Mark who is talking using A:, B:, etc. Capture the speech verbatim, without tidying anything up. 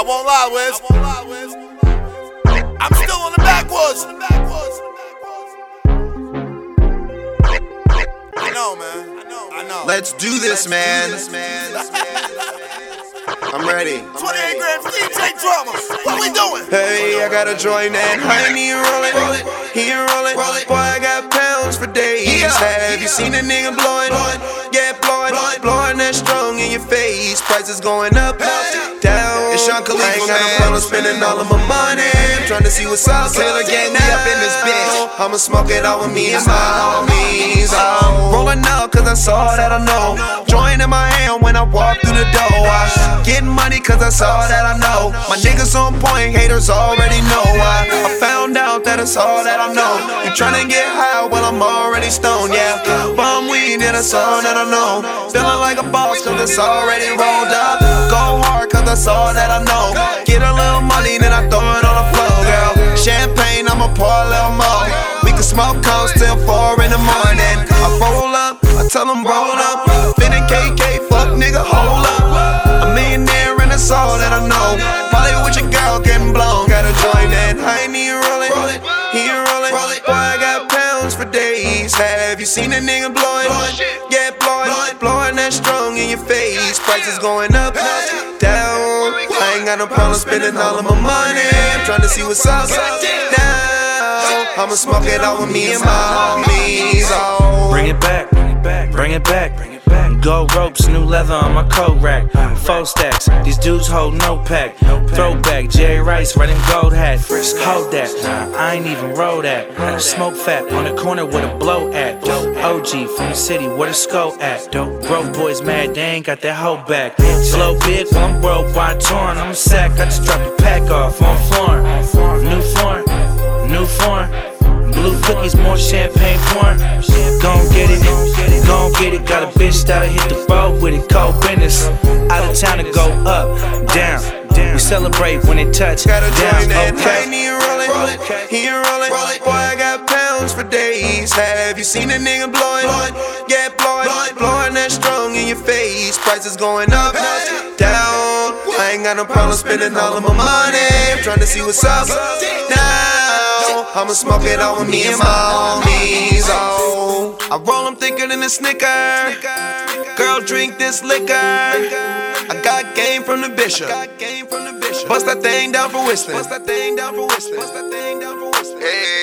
A: I won't lie, Wiz. I'm still on the backwoods. I know, man. I know.
B: Let's do this, man. I'm ready.
A: twenty-eight grand for D J Drama. What we doing?
B: Hey, I got a joint and I need rolling. He rolling. Boy, I got pounds for days. Have you seen a nigga blowing? Yeah, blowing. Blowing that strong in your face. Prices going up, down. It's Sean Khalifa, I ain't got no problem spending all of my money. I'm trying to see what's up. Taylor gang, we up in this bitch. I'ma smoke it all with me and my homies. Oh. Rolling up cause I saw that I know. Joint in my hand when I walk through the door. I getting money cause I saw that I know. My niggas on point, haters already know. I, I found out that it's all that I know. You tryna get high, well I'm already stoned, yeah. Bum weed and that's all that I know. Feeling like a boss cause it's already rolled up. Go hard cause I saw that I know. Get a little money then I throw it on the floor, girl. Champagne, I'ma pour a little more. We can smoke cones till four in the morning. I roll up, I tell them roll up. Finna K K, fuck nigga, hold up. A millionaire and that's all that I know. Probably with your girl getting blown. Got a joint and I ain't even rolling. He rolling. Boy, I got pounds for days. Have you seen a nigga blowing? Yeah, blowing. Blowing that strong in your face. Prices going up, down. I ain't got no problem spending all of my money. I'm trying to see what's up now. I'ma smoke it all with me and my homies. Oh.
C: Bring it back, bring it back, bring it back. Gold ropes, new leather on my coat rack. Four stacks, these dudes hold no pack. Throwback, Jerry Rice, red and gold hat. Hold that, nah, I ain't even roll that. Smoke fat on the corner with a blow at. O G from the city, where the skull at. Broke boys mad, they ain't got that hoe back. Slow big, well I'm worldwide torn. I'm a sack, I just dropped the pack off on foreign. New foreign, new foreign. Blue cookies, more champagne pouring. Gon' get it, gon' get it. Got a bitch that'll hit the road with it. Cold business, out of town to go up, down. We celebrate when it touch
B: Got a
C: down.
B: joint and
C: Okay.
B: I ain't even rolling. He rolling. Boy, I got pounds for days. Have you seen a nigga blowing? Yeah, blowing. Blowing that strong in your face. Prices going up, down. I ain't got no problem spending all of my money. I'm trying to see what's up now. I'ma smoke it all with me and my homies. Oh, I roll them thicker than a Snicker. Girl, drink this liquor. I got game from the bishop. Bust that thing down for whistling. Bust that thing down for whistling. Hey.